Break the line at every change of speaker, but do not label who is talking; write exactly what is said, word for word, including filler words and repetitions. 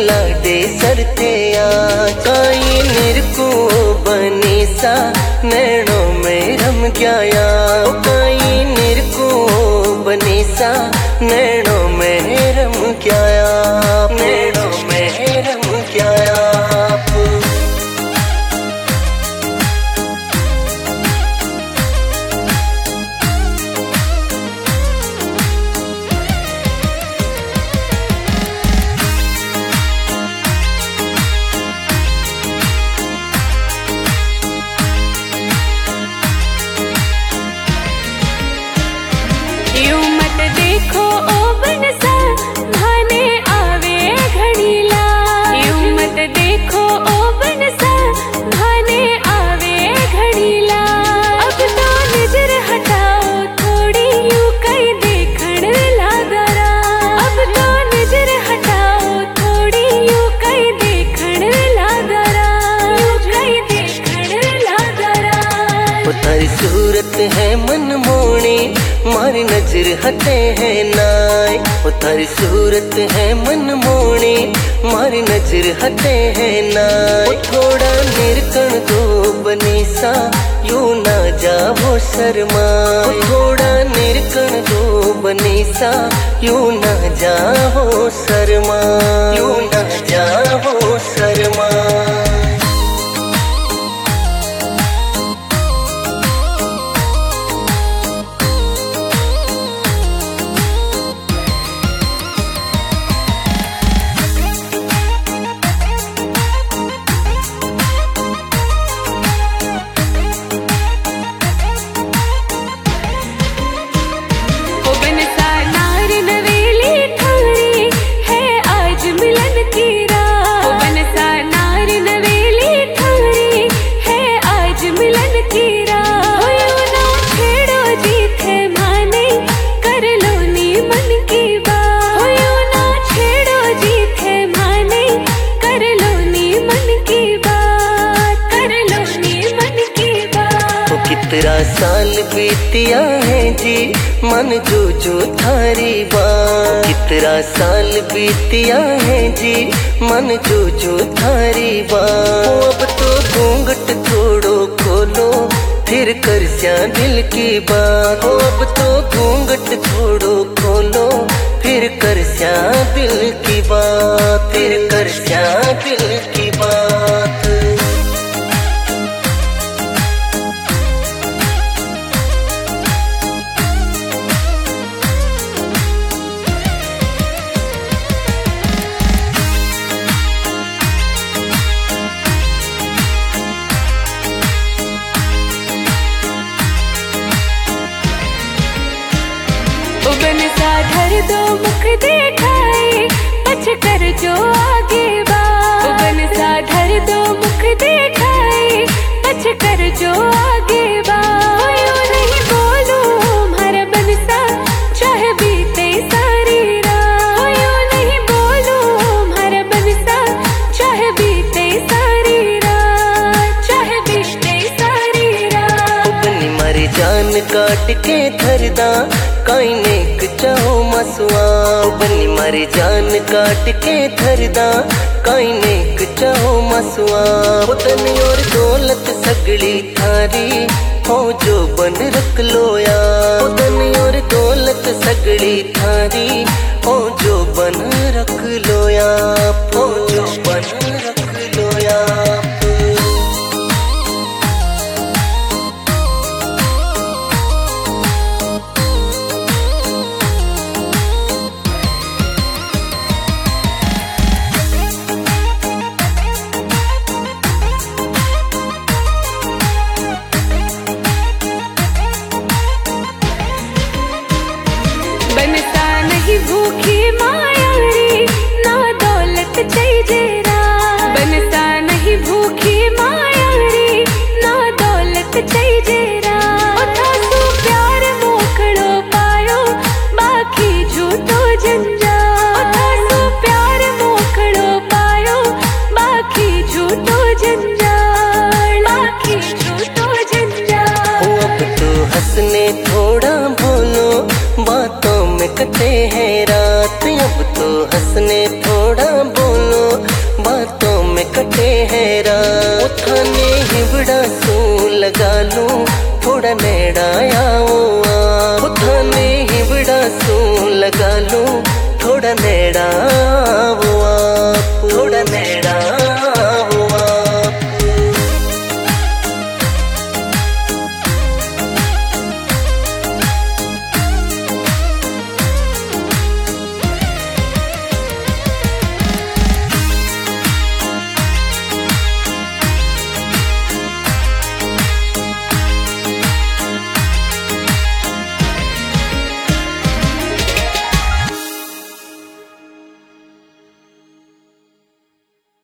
लाडे सरते आ काई निरको बनी सा नैनो में रम गया काई निरको बनी सा नैनो में रम गया नैनो में रम गया।
यूं मत देखो ओ बनसा भाने आवे घड़ीला यूं मत देखो ओ बनसा भाने आवे घड़ीला अब तो नजर हटाओ थोड़ी यूं कई देखण लागरा अब तो नजर हटाओ थोड़ी यूं कई देखण लागरा यूं कई देखण लागरा।
तारी सूरत है मन मोणी मारी नजर हटे है नाय ओ तारी सूरत है मन मोणी मारी नजर हटे है नाय थोड़ा निरकण दो बनी सा यूं ना जाओ शर्माए थोड़ा निरकण दो बनी सा यूं ना जाओ शर्मा यूं ना जाओ शर्मा। कितना साल बीतिया है जी मन जो जो थारी बात कितना साल बीतिया है जी मन जो जो थारी बात अब तो घूंघट थोड़ो खोलो फिर कर जा दिल की बात अब तो घूंघट थोड़ो खोलो फिर कर जा दिल की बात फिर कर जा दिल की बात।
बनसा धर दो मुख दिखाए पछ कर जो आगे बा बनसा धर दो मुख दिखाए पछ कर जो आगे बा यूं नहीं बोलो हमारा बनसा चाहे बीते सारी रात यूं नहीं बोलो हमारा बनसा चाहे बीते सारी रात चाहे बीते सारी रात।
अपनी मारी जान काट के थरदा काई नेक चाहो मसुआ बनी मारी जान काट के थरदा काई नेक चाहो मसुआ धन और दौलत सगड़ी थारी हो जो बन रख लोया धन और दौलत सगड़ी थारी हो जो बन रख लोया हो जो बन रख लोया।
बनसा नहीं भूखी माया रे ना दौलत चाहिए रा बनसा नहीं भूखी माया रे ना दौलत चाहिए रा थासू प्यार मोकड़ो पायो बाकी झूठो जंजा थासू प्यार मोकड़ो पायो बाकी झूठो जंजा बाकी झूठो जंजा।
अब तो हंसने थोड़ा बोलो बातों में कटे हैं रात अब तो हंसने थोड़ा बोलो हैरान। उठाने ही बड़ा सू लगा लूं थोड़ा नेड़ा आओ आ। उठाने ही बड़ा सू लगा लूं थोड़ा नेड़ा